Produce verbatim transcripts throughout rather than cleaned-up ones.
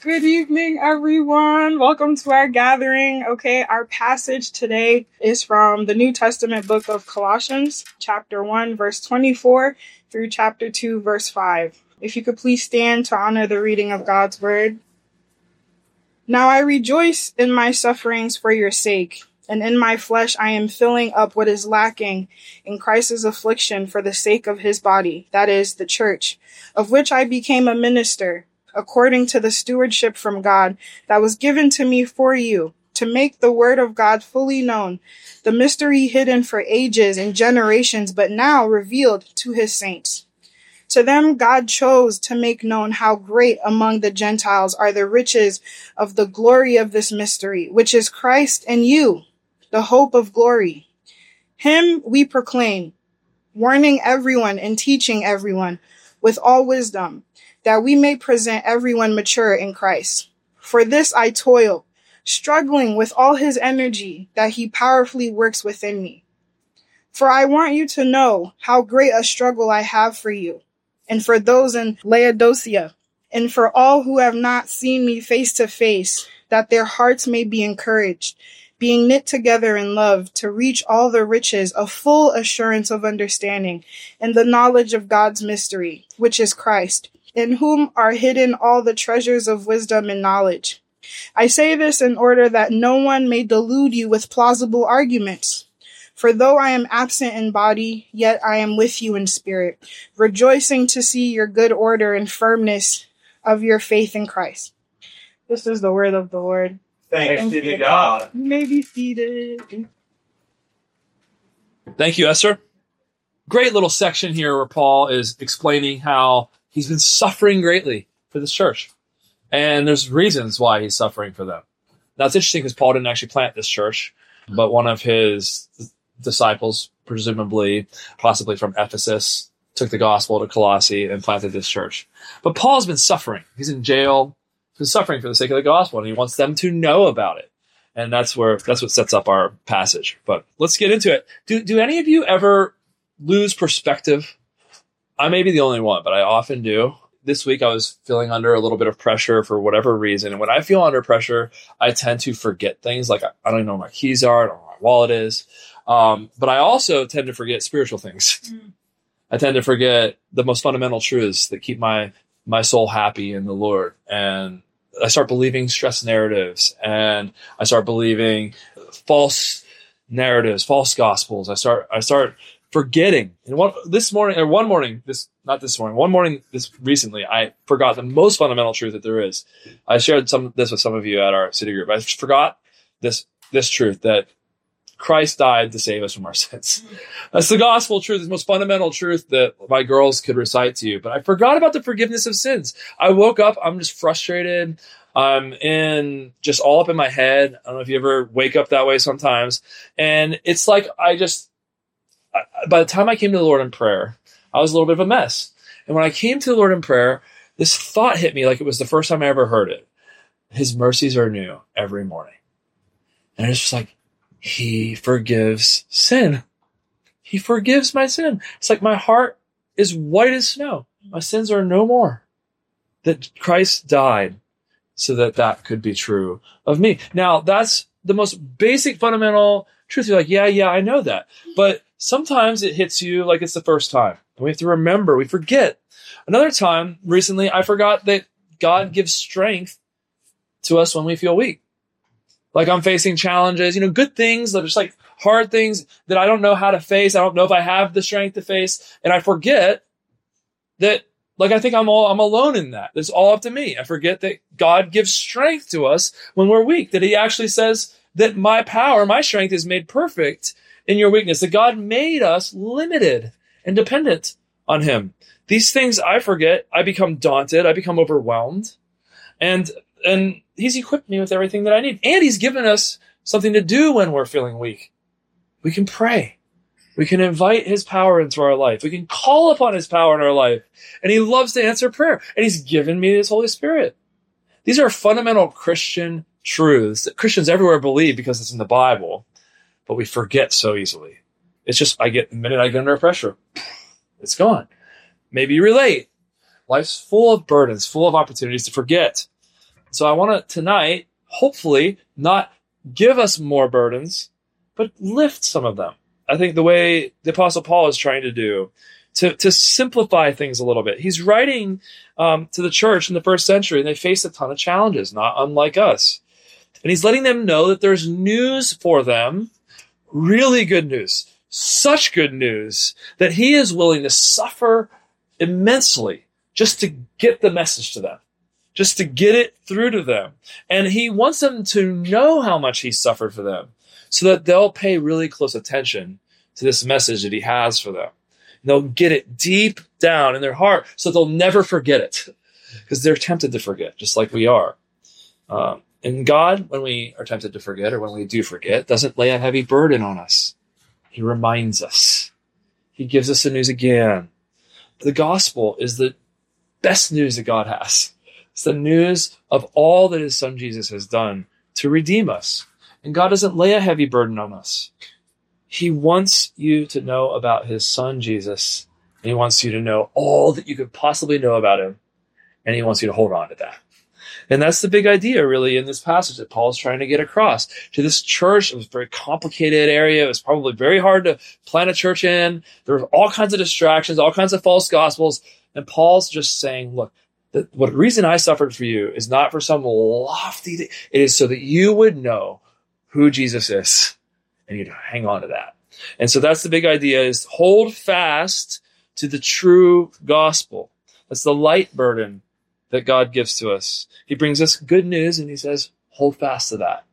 Good evening, everyone. Welcome to our gathering. Okay, our passage today is from the New Testament book of Colossians, chapter one, verse twenty-four through chapter two, verse five. If you could please stand to honor the reading of God's word. Now I rejoice in my sufferings for your sake, and in my flesh I am filling up what is lacking in Christ's affliction for the sake of his body, that is, the church, of which I became a minister, according to the stewardship from God that was given to me for you, to make the word of God fully known, the mystery hidden for ages and generations, but now revealed to his saints. To them God chose to make known how great among the Gentiles are the riches of the glory of this mystery, which is Christ in you, the hope of glory. Him we proclaim, warning everyone and teaching everyone with all wisdom, that we may present everyone mature in Christ. For this I toil, struggling with all his energy that he powerfully works within me. For I want you to know how great a struggle I have for you, and for those in Laodicea, and for all who have not seen me face to face, that their hearts may be encouraged, being knit together in love, to reach all the riches of full assurance of understanding, and the knowledge of God's mystery, which is Christ, in whom are hidden all the treasures of wisdom and knowledge. I say this in order that no one may delude you with plausible arguments. For though I am absent in body, yet I am with you in spirit, rejoicing to see your good order and firmness of your faith in Christ. This is the word of the Lord. Thanks be to God. You may be seated. Thank you, Esther. Great little section here where Paul is explaining how he's been suffering greatly for this church. And there's reasons why he's suffering for them. Now, it's interesting because Paul didn't actually plant this church, but one of his disciples, presumably, possibly from Ephesus, took the gospel to Colossae and planted this church. But Paul's been suffering. He's in jail. He's been suffering for the sake of the gospel, and he wants them to know about it. And that's where that's what sets up our passage. But let's get into it. Do do any of you ever lose perspective? I may be the only one, but I often do. This week I was feeling under a little bit of pressure for whatever reason. And when I feel under pressure, I tend to forget things. Like I, I don't even know where my keys are. I don't know where my wallet is. Um, but I also tend to forget spiritual things. Mm. I tend to forget the most fundamental truths that keep my, my soul happy in the Lord. And I start believing stress narratives, and I start believing false narratives, false gospels. I start, I start forgetting. And one, this morning, or one morning, this, not this morning, one morning, this recently, I forgot the most fundamental truth that there is. I shared some, this with some of you at our city group. I forgot this, this truth that Christ died to save us from our sins. That's the gospel truth, the most fundamental truth that my girls could recite to you. But I forgot about the forgiveness of sins. I woke up, I'm just frustrated. I'm in just all up in my head. I don't know if you ever wake up that way sometimes. And it's like I just, by the time I came to the Lord in prayer, I was a little bit of a mess. And when I came to the Lord in prayer, this thought hit me like it was the first time I ever heard it. His mercies are new every morning. And it's just like, he forgives sin. He forgives my sin. It's like my heart is white as snow. My sins are no more. That Christ died so that that could be true of me. Now, that's the most basic fundamental truth. You're like, yeah, yeah, I know that. But sometimes it hits you like it's the first time. And we have to remember, we forget. Another time, recently, I forgot that God gives strength to us when we feel weak. Like I'm facing challenges, you know, good things, that are just like hard things that I don't know how to face. I don't know if I have the strength to face. And I forget that, like, I think I'm all, I'm alone in that. It's all up to me. I forget that God gives strength to us when we're weak, that he actually says that my power, my strength is made perfect in your weakness, that God made us limited and dependent on him. These things I forget. I become daunted. I become overwhelmed. And, and he's equipped me with everything that I need. And he's given us something to do when we're feeling weak. We can pray. We can invite his power into our life. We can call upon his power in our life. And he loves to answer prayer. And he's given me his Holy Spirit. These are fundamental Christian truths that Christians everywhere believe because it's in the Bible, but we forget so easily. It's just, I get, the minute I get under pressure, it's gone. Maybe you relate. Life's full of burdens, full of opportunities to forget. So I want to tonight, hopefully, not give us more burdens, but lift some of them. I think the way the Apostle Paul is trying to do, to, to simplify things a little bit. He's writing um, to the church in the first century, and they faced a ton of challenges, not unlike us. And he's letting them know that there's news for them, really good news, such good news, that he is willing to suffer immensely just to get the message to them, just to get it through to them. And he wants them to know how much he suffered for them so that they'll pay really close attention to this message that he has for them. And they'll get it deep down in their heart so they'll never forget it, because they're tempted to forget, just like we are. Um, and God, when we are tempted to forget, or when we do forget, doesn't lay a heavy burden on us. He reminds us. He gives us the news again. The gospel is the best news that God has. It's the news of all that his son Jesus has done to redeem us. And God doesn't lay a heavy burden on us. He wants you to know about his son Jesus. And he wants you to know all that you could possibly know about him. And he wants you to hold on to that. And that's the big idea, really, in this passage that Paul's trying to get across to this church. It was a very complicated area. It was probably very hard to plant a church in. There were all kinds of distractions, all kinds of false gospels. And Paul's just saying, look, the what reason I suffered for you is not for some lofty thing. It is so that you would know who Jesus is, and you'd hang on to that. And so that's the big idea, is hold fast to the true gospel. That's the light burden that God gives to us. He brings us good news, and he says, hold fast to that.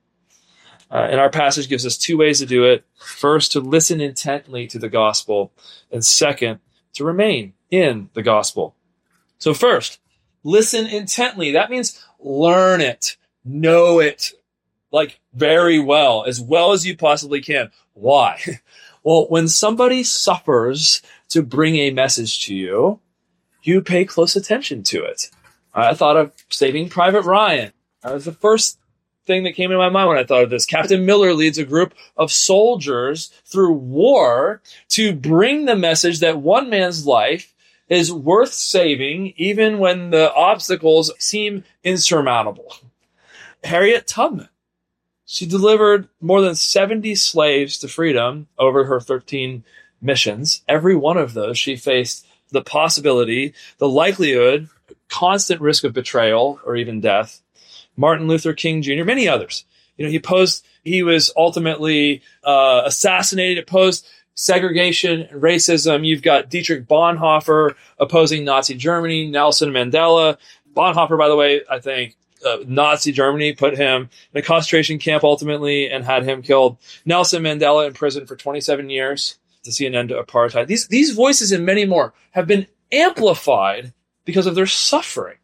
Uh, and our passage gives us two ways to do it. First, to listen intently to the gospel. And second, to remain in the gospel. So first, listen intently. That means learn it, know it, like very well, as well as you possibly can. Why? Well, when somebody suffers to bring a message to you, you pay close attention to it. I thought of Saving Private Ryan. That was the first thing that came into my mind when I thought of this. Captain Miller leads a group of soldiers through war to bring the message that one man's life is worth saving, even when the obstacles seem insurmountable. Harriet Tubman, she delivered more than seventy slaves to freedom over her thirteen missions. Every one of those, she faced the possibility, the likelihood, constant risk of betrayal or even death. Martin Luther King Junior, many others. You know, he posed, he was ultimately uh, assassinated, opposed segregation and racism. You've got Dietrich Bonhoeffer opposing Nazi Germany, Nelson Mandela. Bonhoeffer, by the way, I think uh, Nazi Germany put him in a concentration camp ultimately and had him killed. Nelson Mandela in prison for twenty-seven years to see an end to apartheid. These, these voices and many more have been amplified because of their suffering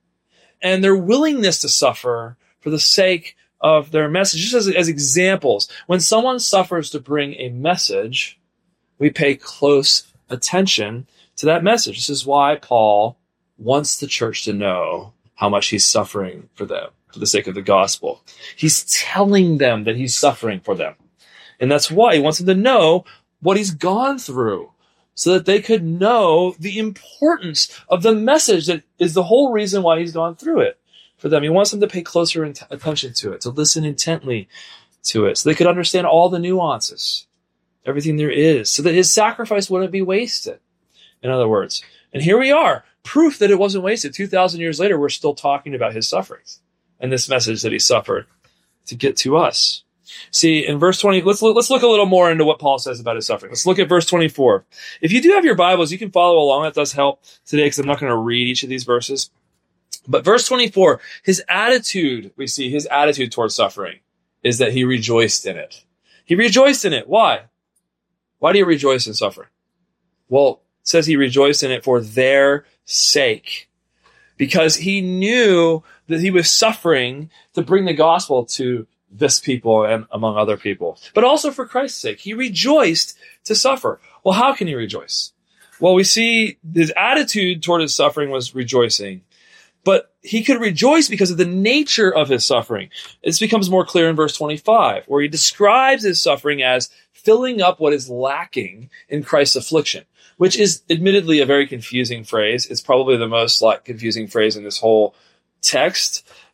and their willingness to suffer for the sake of their message. Just as, as examples, when someone suffers to bring a message, we pay close attention to that message. This is why Paul wants the church to know how much he's suffering for them, for the sake of the gospel. He's telling them that he's suffering for them. And that's why he wants them to know what he's gone through, so that they could know the importance of the message that is the whole reason why he's gone through it for them. He wants them to pay closer in- attention to it, to listen intently to it, so they could understand all the nuances, everything there is, so that his sacrifice wouldn't be wasted, in other words. And here we are, proof that it wasn't wasted. two thousand years later, we're still talking about his sufferings and this message that he suffered to get to us. See, in verse twenty, let's look, let's look a little more into what Paul says about his suffering. Let's look at verse twenty-four. If you do have your Bibles, you can follow along. That does help today because I'm not going to read each of these verses. But verse twenty-four, his attitude, we see his attitude towards suffering is that he rejoiced in it. He rejoiced in it. Why? Why do you rejoice in suffering? Well, it says he rejoiced in it for their sake, because he knew that he was suffering to bring the gospel to this people and among other people, but also for Christ's sake. He rejoiced to suffer. Well, how can he rejoice? Well, we see his attitude toward his suffering was rejoicing, but he could rejoice because of the nature of his suffering. This becomes more clear in verse twenty-five, where he describes his suffering as filling up what is lacking in Christ's affliction, which is admittedly a very confusing phrase. It's probably the most like confusing phrase in this whole text.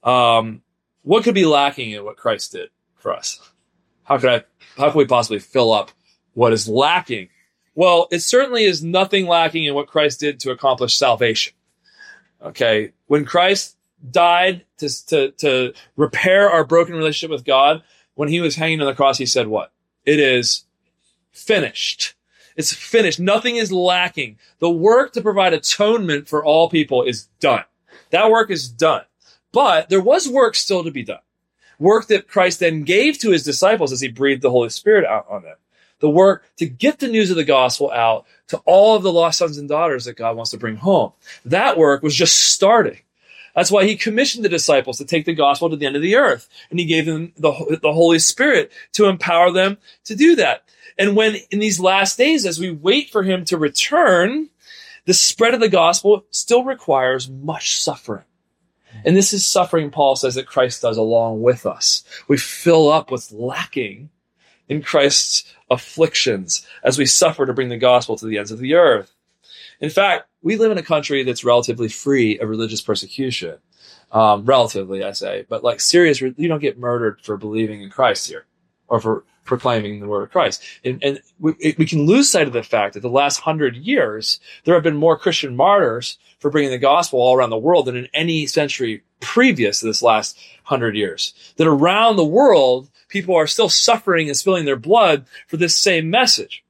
Um, what could be lacking in what Christ did for us? How could I, how can we possibly fill up what is lacking? Well, it certainly is nothing lacking in what Christ did to accomplish salvation. Okay. When Christ died to, to, to repair our broken relationship with God, when he was hanging on the cross, he said what? It is finished. It's finished. Nothing is lacking. The work to provide atonement for all people is done. That work is done. But there was work still to be done. Work that Christ then gave to his disciples as he breathed the Holy Spirit out on them. The work to get the news of the gospel out to all of the lost sons and daughters that God wants to bring home. That work was just starting. That's why he commissioned the disciples to take the gospel to the end of the earth. And he gave them the, the Holy Spirit to empower them to do that. And when in these last days, as we wait for him to return, the spread of the gospel still requires much suffering. And this is suffering, Paul says, that Christ does along with us. We fill up what's lacking in Christ's afflictions as we suffer to bring the gospel to the ends of the earth. In fact, we live in a country that's relatively free of religious persecution. Um, relatively, I say. But like serious, you don't get murdered for believing in Christ here or for proclaiming the word of Christ. And, and we, we can lose sight of the fact that the last hundred years, there have been more Christian martyrs for bringing the gospel all around the world than in any century previous to this last hundred years. That around the world, people are still suffering and spilling their blood for this same message.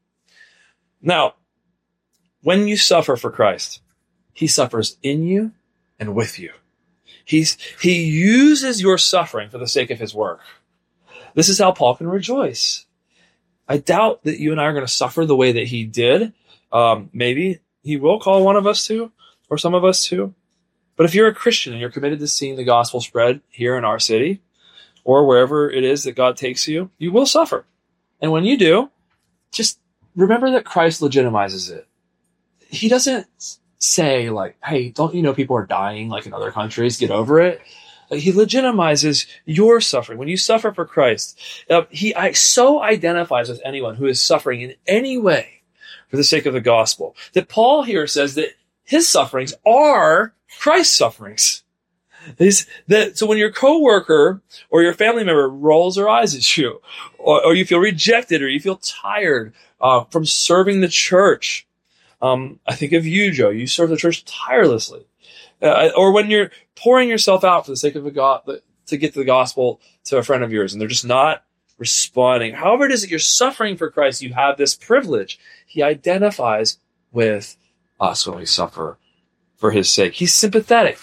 Now, when you suffer for Christ, he suffers in you and with you. He's, he uses your suffering for the sake of his work. This is how Paul can rejoice. I doubt that you and I are going to suffer the way that he did. Um, maybe he will call one of us to, or some of us to. But if you're a Christian and you're committed to seeing the gospel spread here in our city, or wherever it is that God takes you, you will suffer. And when you do, just remember that Christ legitimizes it. He doesn't say like, hey, don't you know people are dying like in other countries? Get over it. Like, he legitimizes your suffering. When you suffer for Christ, uh, he I, so identifies with anyone who is suffering in any way for the sake of the gospel that Paul here says that his sufferings are Christ's sufferings. He's, that, so when your coworker or your family member rolls their eyes at you, or, or you feel rejected, or you feel tired uh, from serving the church, um, I think of you, Joe. You serve the church tirelessly. Uh, or when you're pouring yourself out for the sake of a God to get the gospel to a friend of yours, and they're just not responding. However it is that you're suffering for Christ, you have this privilege. He identifies with us when we suffer for his sake. He's sympathetic.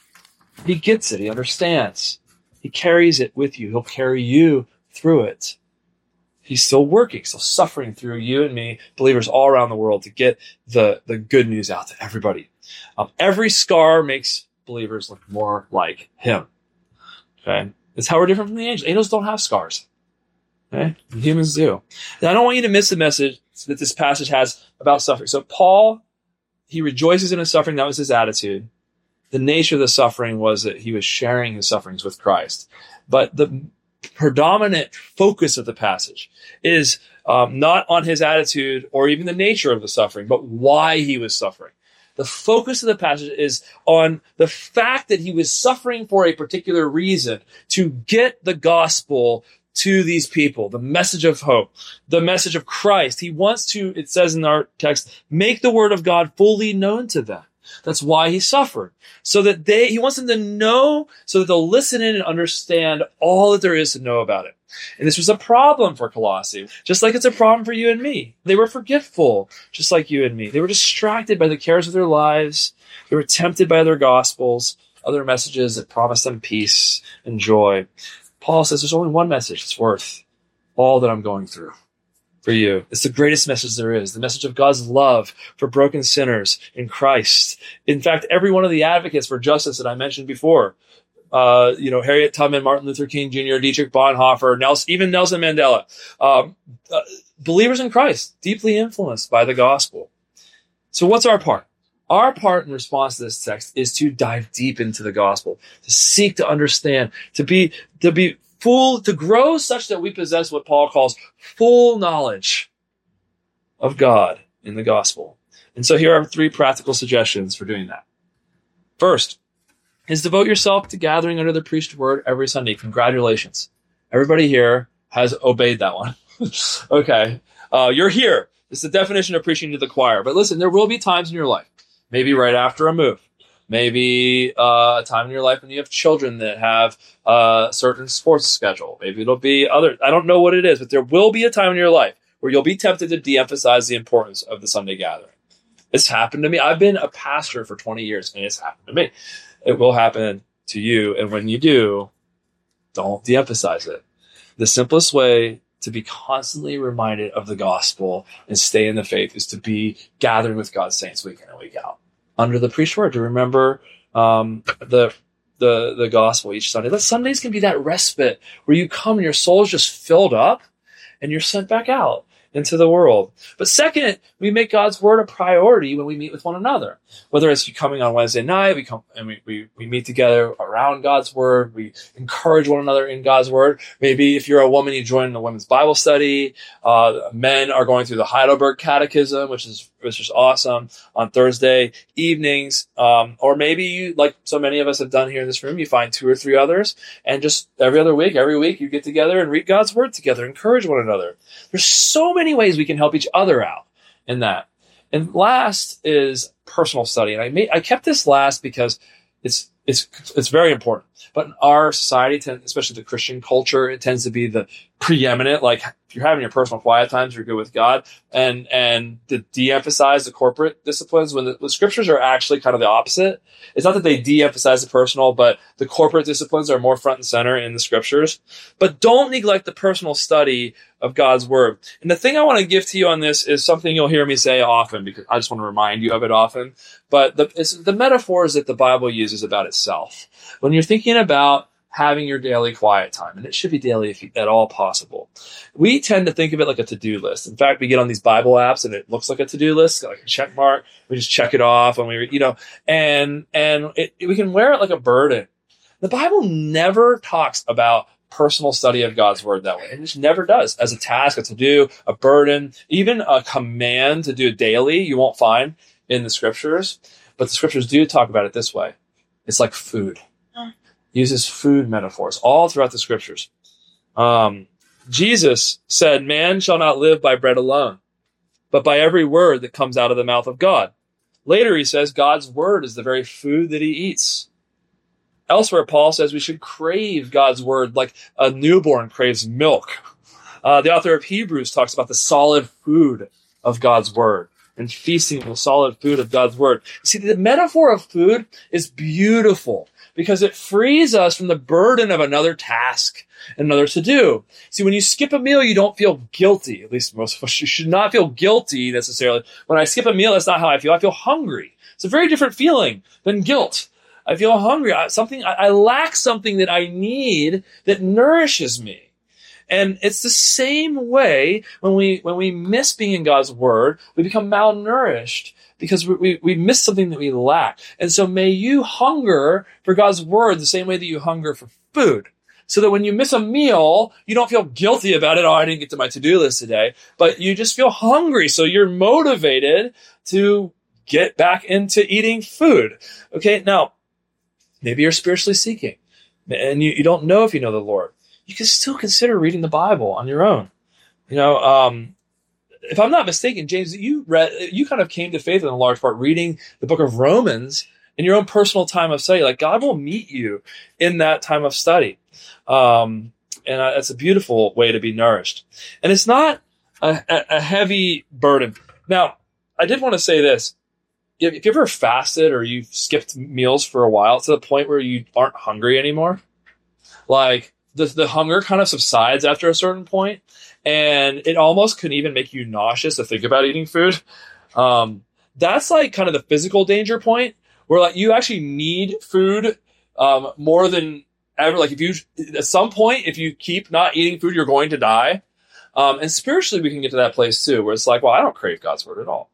He gets it. He understands. He carries it with you. He'll carry you through it. He's still working, still suffering through you and me, believers all around the world, to get the, the good news out to everybody. Um, every scar makes believers look more like him. Okay? That's how we're different from the angels. Angels don't have scars. Okay? Humans do. And I don't want you to miss the message that this passage has about suffering. So Paul, he rejoices in his suffering. That was his attitude. The nature of the suffering was that he was sharing his sufferings with Christ. But the predominant focus of the passage is um, not on his attitude or even the nature of the suffering, but why he was suffering. The focus of the passage is on the fact that he was suffering for a particular reason, to get the gospel to these people, the message of hope, the message of Christ. He wants to, it says in our text, make the word of God fully known to them. That's why he suffered. So that they, he wants them to know, so that they'll listen in and understand all that there is to know about it. And this was a problem for Colossae, just like it's a problem for you and me. They were forgetful, just like you and me. They were distracted by the cares of their lives. They were tempted by other gospels, other messages that promised them peace and joy. Paul says there's only one message that's worth all that I'm going through for you. It's the greatest message there is, the message of God's love for broken sinners in Christ. In fact, every one of the advocates for justice that I mentioned before, uh, you know, Harriet Tubman, Martin Luther King Junior, Dietrich Bonhoeffer, Nelson, even Nelson Mandela, um, uh, believers in Christ, deeply influenced by the gospel. So what's our part? Our part in response to this text is to dive deep into the gospel, to seek to understand, to be, to be full, to grow such that we possess what Paul calls full knowledge of God in the gospel. And so here are three practical suggestions for doing that. First, is devote yourself to gathering under the preached word every Sunday. Congratulations. Everybody here has obeyed that one. Okay. Uh, you're here. It's the definition of preaching to the choir. But listen, there will be times in your life, maybe right after a move, maybe uh, a time in your life when you have children that have a certain sports schedule. Maybe it'll be other, I don't know what it is, but there will be a time in your life where you'll be tempted to de-emphasize the importance of the Sunday gathering. It's happened to me. I've been a pastor for twenty years, and it's happened to me. It will happen to you. And when you do, don't de-emphasize it. The simplest way to be constantly reminded of the gospel and stay in the faith is to be gathering with God's saints week in and week out under the preached word, to remember um, the the the gospel each Sunday. That Sundays can be that respite where you come and your soul's just filled up and you're sent back out into the world. But second, we make God's word a priority when we meet with one another. Whether it's you coming on Wednesday night, we come and we, we, we meet together around God's word. We encourage one another in God's word. Maybe if you're a woman, you join the women's Bible study. Uh, men are going through the Heidelberg Catechism, which is which is awesome, on Thursday evenings. Um, or maybe you, like so many of us have done here in this room, you find two or three others, and just every other week, every week, you get together and read God's word together, encourage one another. There's so many ways we can help each other out in that. And last is personal study. And I made, I kept this last because it's it's it's very important. But in our society, especially the Christian culture, it tends to be the preeminent. Like if you're having your personal quiet times, you're good with God, and and to de-emphasize the corporate disciplines when the, the scriptures are actually kind of the opposite. It's not that they de-emphasize the personal, but the corporate disciplines are more front and center in the scriptures. But don't neglect the personal study of God's word. And the thing I want to give to you on this is something you'll hear me say often, because I just want to remind you of it often. But the, it's the metaphors that the Bible uses about itself. When you're thinking about having your daily quiet time, and it should be daily if at all possible, we tend to think of it like a to-do list. In fact, we get on these Bible apps and it looks like a to-do list, like a check mark. We just check it off when we, you know, and and it, we can wear it like a burden. The Bible never talks about personal study of God's word that way. It just never does. As a task, a to-do, a burden, even a command to do daily, you won't find in the scriptures. But the scriptures do talk about it this way. It's like food. Uses food metaphors all throughout the scriptures. Um, Jesus said, man shall not live by bread alone, but by every word that comes out of the mouth of God. Later, he says God's word is the very food that he eats. Elsewhere, Paul says we should crave God's word like a newborn craves milk. Uh, the author of Hebrews talks about the solid food of God's word and feasting on the solid food of God's word. See, the metaphor of food is beautiful because it frees us from the burden of another task, another to-do. See, when you skip a meal, you don't feel guilty. At least most of us should not feel guilty necessarily. When I skip a meal, that's not how I feel. I feel hungry. It's a very different feeling than guilt. I feel hungry. I, something, I, I lack something that I need that nourishes me. And it's the same way when we when we miss being in God's word, we become malnourished because we, we, we miss something that we lack. And so may you hunger for God's word the same way that you hunger for food. So that when you miss a meal, you don't feel guilty about it. Oh, I didn't get to my to-do list today. But you just feel hungry. So you're motivated to get back into eating food. Okay, now, maybe you're spiritually seeking and you, you don't know if you know the Lord. You can still consider reading the Bible on your own. You know, um, if I'm not mistaken, James, you read, you kind of came to faith in a large part reading the book of Romans in your own personal time of study. Like God will meet you in that time of study. Um, and uh, that's a beautiful way to be nourished. And it's not a, a heavy burden. Now, I did want to say this. If you ever fasted or you've skipped meals for a while to the point where you aren't hungry anymore, like the, the hunger kind of subsides after a certain point, and it almost can even make you nauseous to think about eating food. Um, that's like kind of the physical danger point where like you actually need food um, more than ever. Like if you, at some point, if you keep not eating food, you're going to die. Um, and spiritually, we can get to that place too, where it's like, well, I don't crave God's word at all.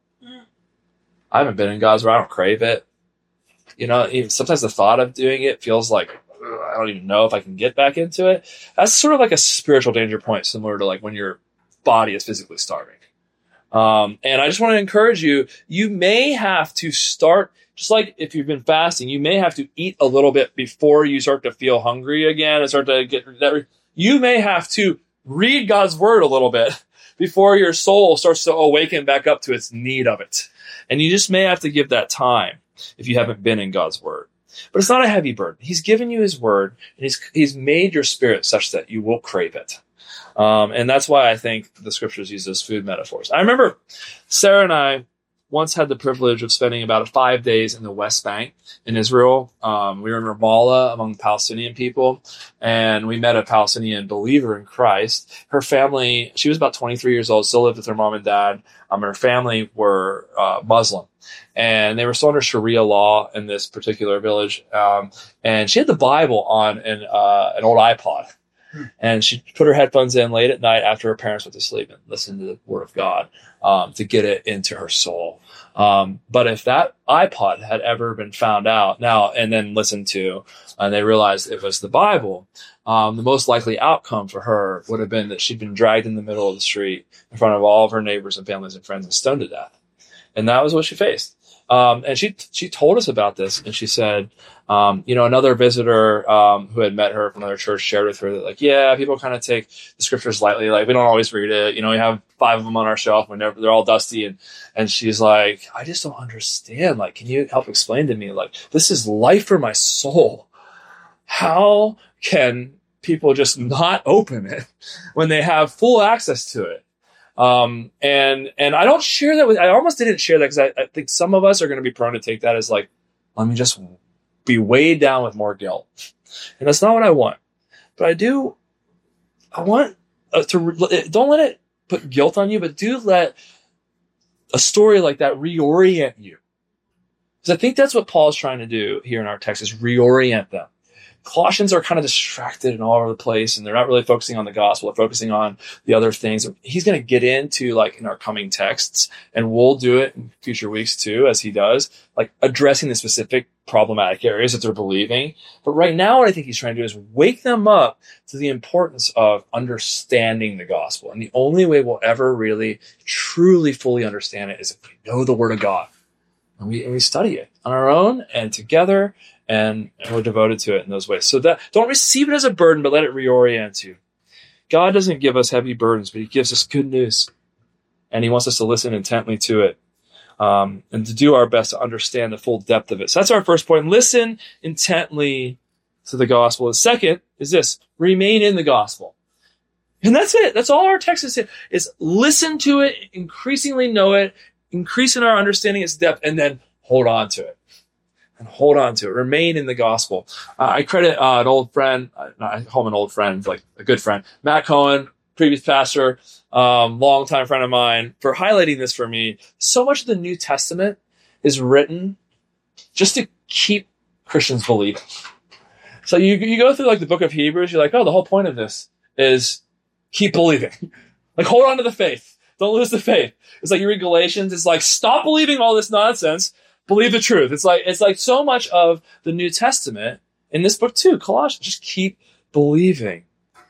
I haven't been in God's word. I don't crave it. You know, even sometimes the thought of doing it feels like, ugh, I don't even know if I can get back into it. That's sort of like a spiritual danger point, similar to like when your body is physically starving. Um, and I just want to encourage you, you may have to start Just like if you've been fasting, you may have to eat a little bit before you start to feel hungry again and start to get that. You may have to read God's word a little bit before your soul starts to awaken back up to its need of it. And you just may have to give that time if you haven't been in God's word. But it's not a heavy burden. He's given you his word, and he's, he's made your spirit such that you will crave it. Um, and that's why I think the scriptures use those food metaphors. I remember Sarah and I once had the privilege of spending about five days in the West Bank in Israel. Um, we were in Ramallah among Palestinian people, and we met a Palestinian believer in Christ. Her family, she was about twenty-three years old, still lived with her mom and dad. Um, her family were uh, Muslim, and they were still under Sharia law in this particular village. Um, and she had the Bible on an, uh, an old iPod. And she put her headphones in late at night after her parents went to sleep and listened to the word of God um, to get it into her soul. Um, but if that iPod had ever been found out now and then listened to, and they realized it was the Bible, um, the most likely outcome for her would have been that she'd been dragged in the middle of the street in front of all of her neighbors and families and friends and stoned to death. And that was what she faced. Um, and she she told us about this, and she said, um, you know, another visitor um, who had met her from another church shared with her that, like, yeah, people kind of take the scriptures lightly. Like, we don't always read it. You know, we have five of them on our shelf. We're never, they're all dusty. And and she's like, I just don't understand. Like, can you help explain to me? Like, this is life for my soul. How can people just not open it when they have full access to it? Um, and, and I don't share that with, I almost didn't share that because I, I think some of us are going to be prone to take that as like, let me just be weighed down with more guilt. And that's not what I want. But I do, I want uh, to, don't let it put guilt on you, but do let a story like that reorient you. Because I think that's what Paul is trying to do here in our text, is reorient them. Colossians are kind of distracted and all over the place, and they're not really focusing on the gospel. They're focusing on the other things. He's going to get into, like, in our coming texts, and we'll do it in future weeks too, as he does, like addressing the specific problematic areas that they're believing. But right now, what I think he's trying to do is wake them up to the importance of understanding the gospel. And the only way we'll ever really, truly, fully understand it is if we know the word of God. And we, and we study it on our own and together, and, and we're devoted to it in those ways. So that, don't receive it as a burden, but let it reorient you. God doesn't give us heavy burdens, but he gives us good news. And he wants us to listen intently to it, um, and to do our best to understand the full depth of it. So that's our first point. Listen intently to the gospel. The second is this: remain in the gospel. And that's it. That's all our text is, is listen to it, increasingly know it, increase in our understanding its depth, and then hold on to it. And hold on to it. Remain in the gospel. Uh, I credit uh, an old friend, uh, I call him an old friend, like a good friend, Matt Cohen, previous pastor, um, longtime friend of mine, for highlighting this for me. So much of the New Testament is written just to keep Christians believing. So you you go through like the book of Hebrews, you're like, oh, the whole point of this is keep believing. Like, hold on to the faith. Don't lose the faith. It's like you read Galatians, it's like, stop believing all this nonsense. Believe the truth. It's like, it's like so much of the New Testament in this book too, Colossians. Just keep believing.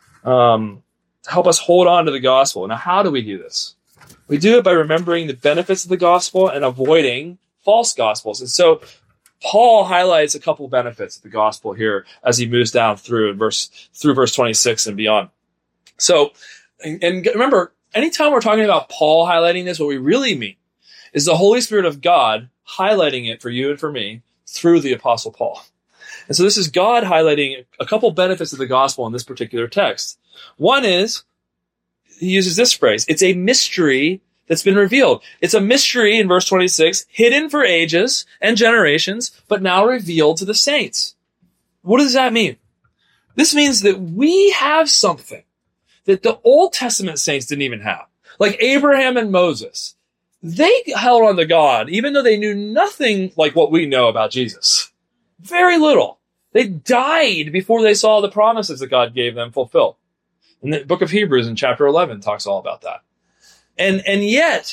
Um, to help us hold on to the gospel. Now, how do we do this? We do it by remembering the benefits of the gospel and avoiding false gospels. And so Paul highlights a couple benefits of the gospel here as he moves down through verse, through verse twenty-six and beyond. So, and, and remember, anytime we're talking about Paul highlighting this, what we really mean is the Holy Spirit of God highlighting it for you and for me through the Apostle Paul. And so this is God highlighting a couple benefits of the gospel in this particular text. One is, he uses this phrase, it's a mystery that's been revealed. It's a mystery in verse twenty-six, hidden for ages and generations, but now revealed to the saints. What does that mean? This means that we have something that the Old Testament saints didn't even have. Like Abraham and Moses. They held on to God, even though they knew nothing like what we know about Jesus. Very little. They died before they saw the promises that God gave them fulfilled. And the book of Hebrews in chapter eleven talks all about that. And, and yet,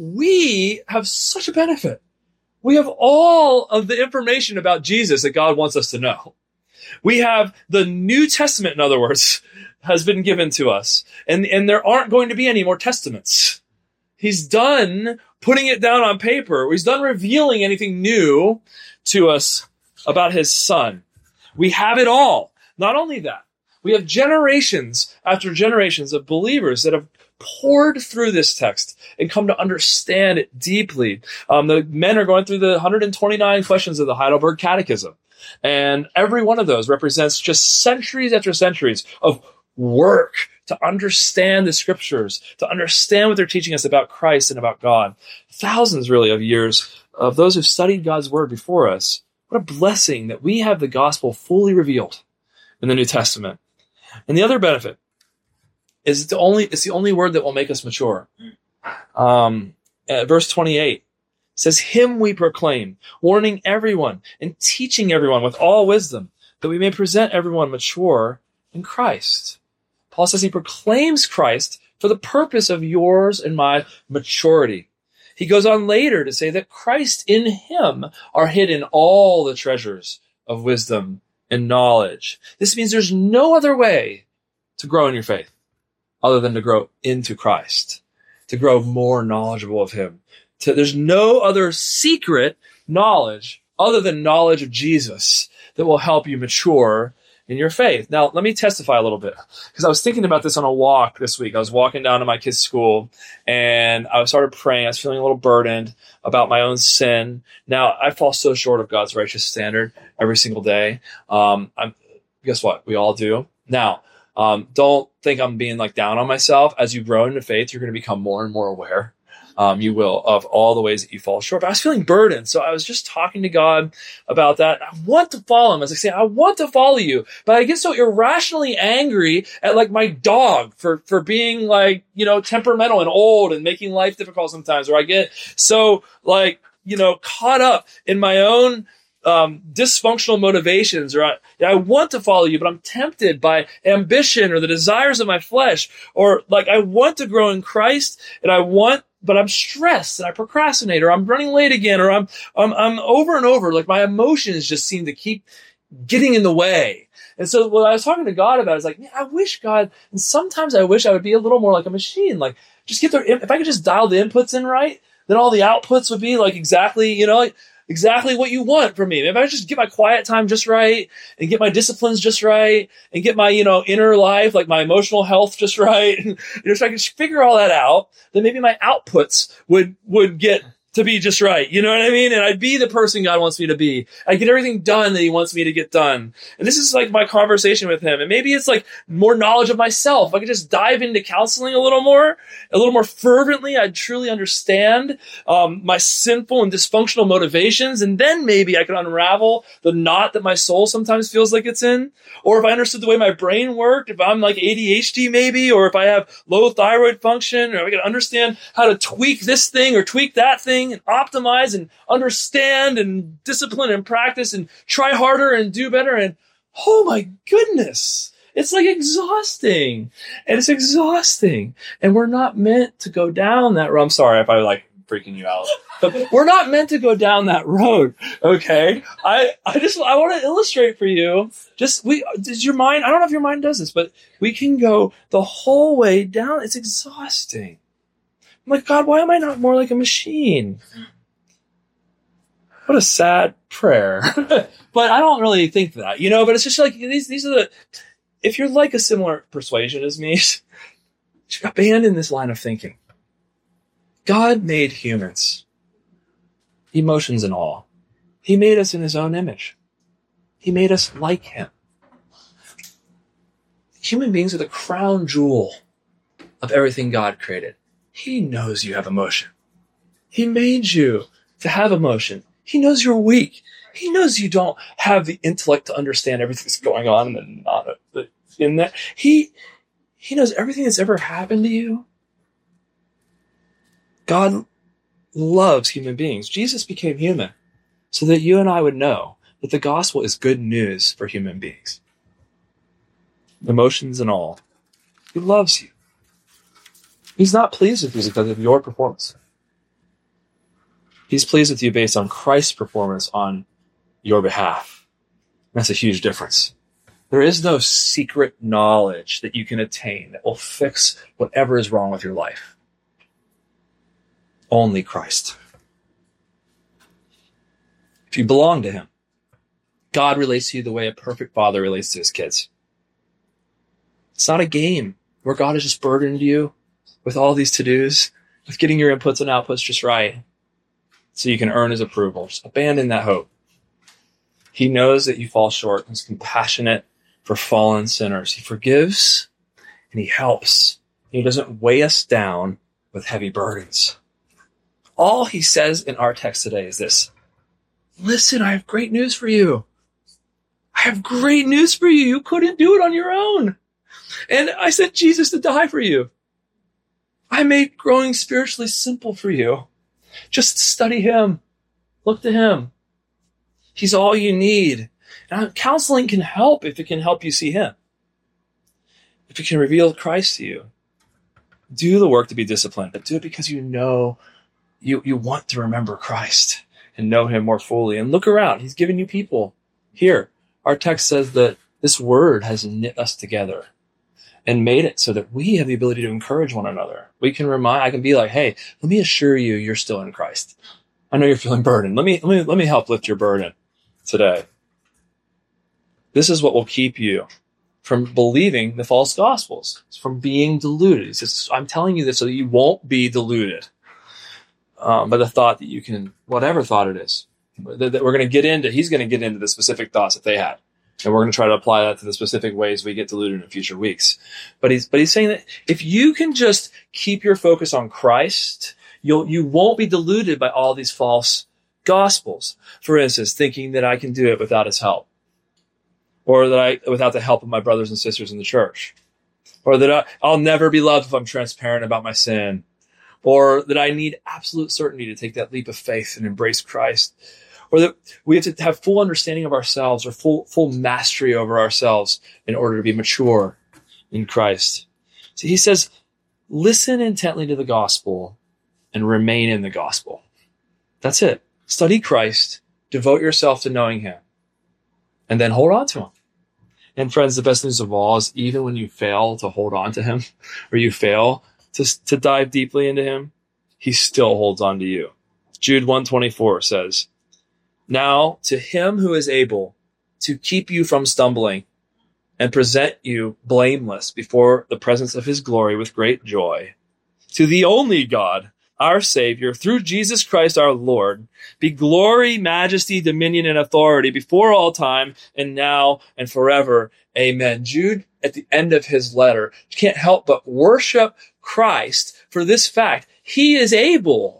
we have such a benefit. We have all of the information about Jesus that God wants us to know. We have the New Testament, in other words, has been given to us. And, and there aren't going to be any more testaments. He's done putting it down on paper. He's done revealing anything new to us about his son. We have it all. Not only that, we have generations after generations of believers that have poured through this text and come to understand it deeply. Um, the men are going through the one hundred twenty-nine questions of the Heidelberg Catechism. And every one of those represents just centuries after centuries of work to understand the scriptures, to understand what they're teaching us about Christ and about God. Thousands, really, of years of those who've studied God's word before us. What a blessing that we have the gospel fully revealed in the New Testament. And the other benefit is it's the only, it's the only word that will make us mature. Um, at verse twenty-eight says, him we proclaim, warning everyone and teaching everyone with all wisdom, that we may present everyone mature in Christ. Paul says he proclaims Christ for the purpose of yours and my maturity. He goes on later to say that Christ in him are hidden all the treasures of wisdom and knowledge. This means there's no other way to grow in your faith other than to grow into Christ, to grow more knowledgeable of him. To, there's no other secret knowledge other than knowledge of Jesus that will help you mature in your faith. Now, let me testify a little bit, because I was thinking about this on a walk this week. I was walking down to my kids' school, and I started praying. I was feeling a little burdened about my own sin. Now, I fall so short of God's righteous standard every single day. Um, I'm, guess what? We all do. Now, um, don't think I'm being like down on myself. As you grow into faith, you're going to become more and more aware. Um, you will, of all the ways that you fall short. But I was feeling burdened, so I was just talking to God about that. I want to follow him. As I say, I want to follow you, but I get so irrationally angry at like my dog for, for being like, you know, temperamental and old and making life difficult sometimes, or I get so like, you know, caught up in my own Um, dysfunctional motivations, or I, I want to follow you, but I'm tempted by ambition or the desires of my flesh, or like I want to grow in Christ and I want, but I'm stressed and I procrastinate, or I'm running late again, or I'm, I'm, I'm over and over. Like my emotions just seem to keep getting in the way. And so what I was talking to God about is like, man, I wish God, and sometimes I wish I would be a little more like a machine. Like just get the, if I could just dial the inputs in right, then all the outputs would be like exactly, you know, like, exactly what you want from me. If I just get my quiet time just right and get my disciplines just right and get my, you know, inner life, like my emotional health just right. And, you know, so I can figure all that out, then maybe my outputs would, would get to be just right. You know what I mean? And I'd be the person God wants me to be. I get everything done that he wants me to get done. And this is like my conversation with him. And maybe it's like more knowledge of myself. If I could just dive into counseling a little more, a little more fervently, I'd truly understand um, my sinful and dysfunctional motivations. And then maybe I could unravel the knot that my soul sometimes feels like it's in. Or if I understood the way my brain worked, if I'm like A D H D maybe, or if I have low thyroid function, or I could understand how to tweak this thing or tweak that thing, and optimize and understand and discipline and practice and try harder and do better. And oh my goodness, it's like exhausting. And it's exhausting. And we're not meant to go down that road. I'm sorry if I like freaking you out, but we're not meant to go down that road. Okay. I, I just, I want to illustrate for you. Just, we, does your mind, I don't know if your mind does this, but we can go the whole way down. It's exhausting. I'm like, God, why am I not more like a machine? What a sad prayer. But I don't really think that, you know, but it's just like, these, these are the, if you're like a similar persuasion as me, abandon this line of thinking. God made humans, emotions and all. He made us in his own image. He made us like him. Human beings are the crown jewel of everything God created. He knows you have emotion. He made you to have emotion. He knows you're weak. He knows you don't have the intellect to understand everything that's going on and not in that. He, he knows everything that's ever happened to you. God loves human beings. Jesus became human so that you and I would know that the gospel is good news for human beings. Emotions and all. He loves you. He's not pleased with you because of your performance. He's pleased with you based on Christ's performance on your behalf. That's a huge difference. There is no secret knowledge that you can attain that will fix whatever is wrong with your life. only Christ. If you belong to him, God relates to you the way a perfect father relates to his kids. It's not a game where God has just burdened you with all these to-dos, with getting your inputs and outputs just right so you can earn his approval. Just abandon that hope. He knows that you fall short and is compassionate for fallen sinners. He forgives and he helps. He doesn't weigh us down with heavy burdens. All he says in our text today is this: listen, I have great news for you. I have great news for you. You couldn't do it on your own. And I sent Jesus to die for you. I made growing spiritually simple for you. Just study him. Look to him. He's all you need. And counseling can help if it can help you see him. If it can reveal Christ to you. Do the work to be disciplined, but do it because you know you, you want to remember Christ and know him more fully. And look around. He's given you people. Here, our text says that this word has knit us together and made it so that we have the ability to encourage one another. We can remind, I can be like, hey, let me assure you, you're still in Christ. I know you're feeling burdened. Let me, let me, let me help lift your burden today. This is what will keep you from believing the false gospels, from being deluded. It's just, I'm telling you this so that you won't be deluded um, by the thought that you can, whatever thought it is, that, that we're going to get into. He's going to get into the specific thoughts that they had. And we're going to try to apply that to the specific ways we get deluded in future weeks. But he's, but he's saying that if you can just keep your focus on Christ, you'll, you won't be deluded by all these false gospels. For instance, thinking that I can do it without his help, or that I, without the help of my brothers and sisters in the church, or that I, I'll never be loved if I'm transparent about my sin, or that I need absolute certainty to take that leap of faith and embrace Christ. Or that we have to have full understanding of ourselves or full full mastery over ourselves in order to be mature in Christ. So he says, listen intently to the gospel and remain in the gospel. That's it. Study Christ, devote yourself to knowing him, and then hold on to him. And friends, the best news of all is even when you fail to hold on to him, or you fail to, to dive deeply into him, he still holds on to you. Jude one twenty-four says, now to him who is able to keep you from stumbling and present you blameless before the presence of his glory with great joy, to the only God, our Savior, through Jesus Christ our Lord, be glory, majesty, dominion, and authority before all time and now and forever. Amen. Jude, at the end of his letter, can't help but worship Christ for this fact. He is able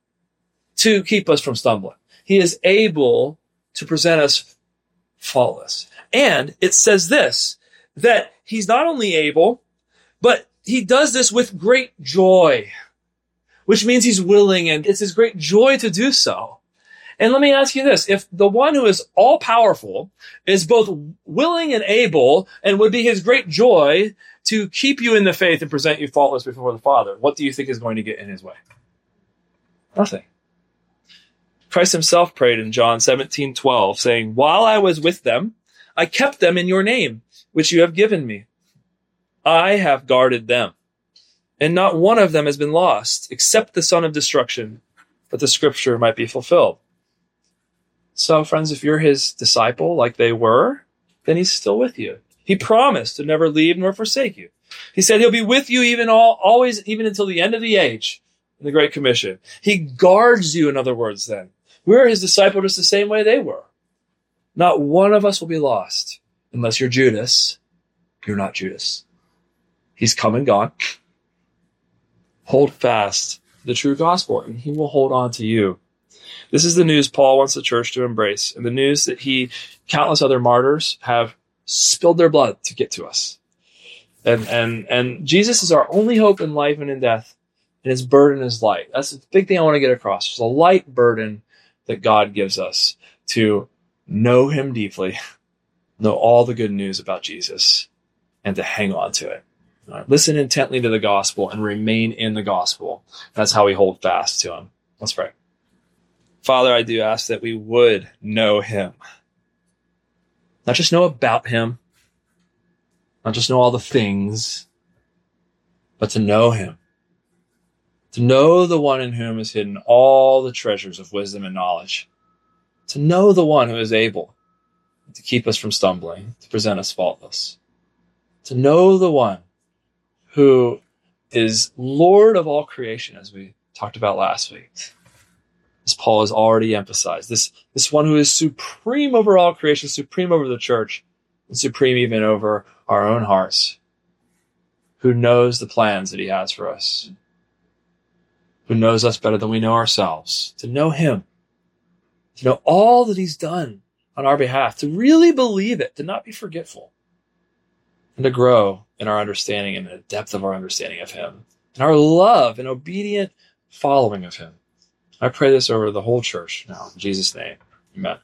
to keep us from stumbling. He is able to present us faultless. And it says this, that he's not only able, but he does this with great joy, which means he's willing, and it's his great joy to do so. And let me ask you this, if the one who is all powerful is both willing and able and would be his great joy to keep you in the faith and present you faultless before the Father, what do you think is going to get in his way? Nothing. Christ himself prayed in John seventeen twelve, saying, while I was with them, I kept them in your name, which you have given me. I have guarded them, and not one of them has been lost, except the son of destruction, that the scripture might be fulfilled. So, friends, if you're his disciple like they were, then he's still with you. He promised to never leave nor forsake you. He said he'll be with you even all, always, even until the end of the age in the Great Commission. He guards you, in other words, then. We're his disciple just the same way they were. Not one of us will be lost. Unless you're Judas. You're not Judas. He's come and gone. Hold fast the true gospel, and he will hold on to you. This is the news Paul wants the church to embrace, and the news that he, countless other martyrs, have spilled their blood to get to us. And and and Jesus is our only hope in life and in death, and his burden is light. That's the big thing I want to get across. There's a light burden that God gives us to know him deeply, know all the good news about Jesus, and to hang on to it. Right. Listen intently to the gospel and remain in the gospel. That's how we hold fast to him. Let's pray. Father, I do ask that we would know him. Not just know about him, not just know all the things, but to know him. To know the one in whom is hidden all the treasures of wisdom and knowledge. To know the one who is able to keep us from stumbling, to present us faultless. To know the one who is Lord of all creation, as we talked about last week. As Paul has already emphasized, this, this one who is supreme over all creation, supreme over the church, and supreme even over our own hearts, who knows the plans that he has for us, who knows us better than we know ourselves. To know him, to know all that he's done on our behalf, to really believe it, to not be forgetful, and to grow in our understanding and the depth of our understanding of him, and our love and obedient following of him. I pray this over the whole church now, in Jesus' name. Amen.